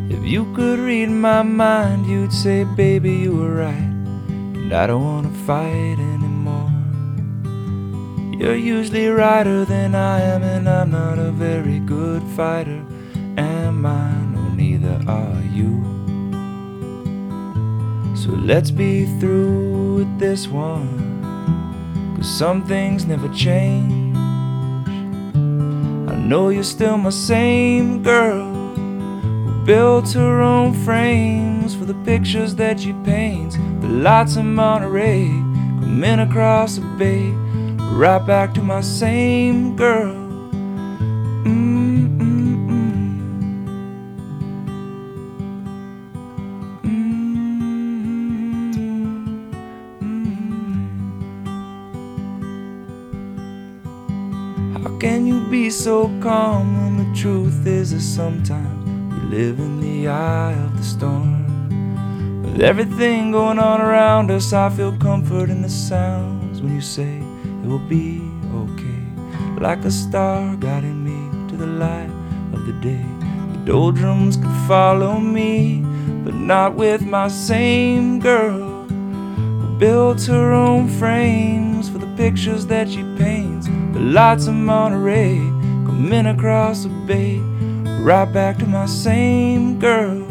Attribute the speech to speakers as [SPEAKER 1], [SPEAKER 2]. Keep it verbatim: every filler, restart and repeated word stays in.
[SPEAKER 1] If you could read my mind, you'd say, baby, you were right, and I don't wanna fight anymore. You're usually righter than I am, and I'm not a very good fighter, am I? No, neither are you. So let's be through with this one, 'cause some things never change. I know you're still my same girl, built her own frames for the pictures that she paints. The lights in Monterey coming across the bay, right back to my same girl. Mm, mm, mm. Mm, mm. How can you be so calm when the truth is that sometimes we live in the eye of the storm? With everything going on around us, I feel comfort in the sounds when you say it will be okay. Like a star guiding me to the light of the day. The doldrums could follow me, but not with my same girl, who built her own frames for the pictures that she paints. The lights of Monterey coming across the bay, right back to my same girl.